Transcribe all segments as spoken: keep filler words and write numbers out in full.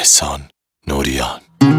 احسان نوریان.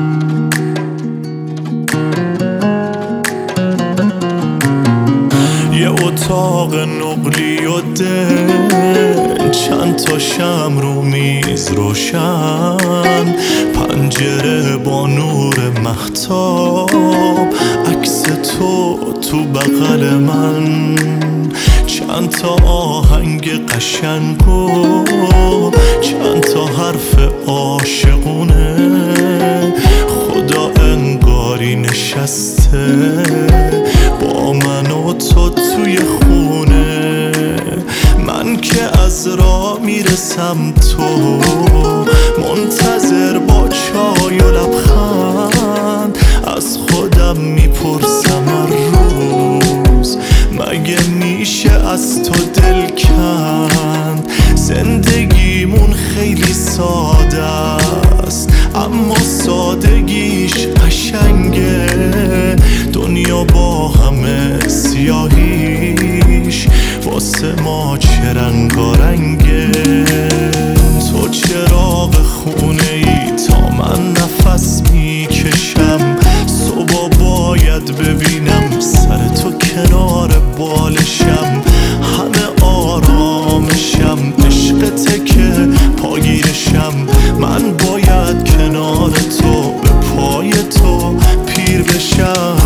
یه اتاق نقلی و ده، چند تا شم رو میز روشن، پنجره با نور مهتاب، عکس تو تو بغل من، چند تا آهنگ قشنگ و چند تا حرف عاشقونه، خدا انگاری نشسته با من و تو توی خونه. من که از راه میرسم تو منتظر با چای و لبخند، از خودم میپرسم هر روز مگه میشه از تو دل کند. زندگیمون خیلی ساده است اما سادگیش قشنگه، دنیا با همه سیاهیش واسه ما چه رنگارنگه. تو چراغ خونه ای تا من نفس میکشم، صبح باید ببینم سر تو کنار بالشم، همه آرامشم عشقته که پاگیرشم، من باید کنار تو به پای تو پیر بشم.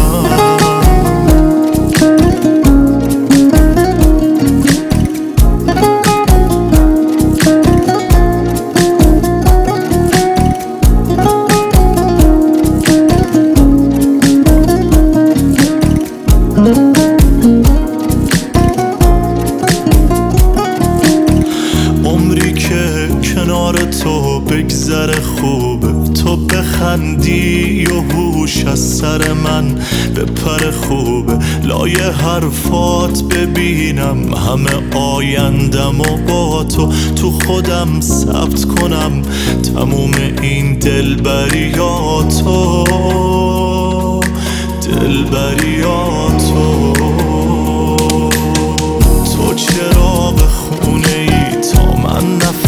عمری که کنار تو بگذره خوبه، تو بخندی و هوش از سر من بپره خوبه، لایه حرفات ببینم همه آیندم و با تو تو خودم ثبت کنم تموم این دلبریاتو دلبریاتو. تو چراغ خونه ای تا من نفس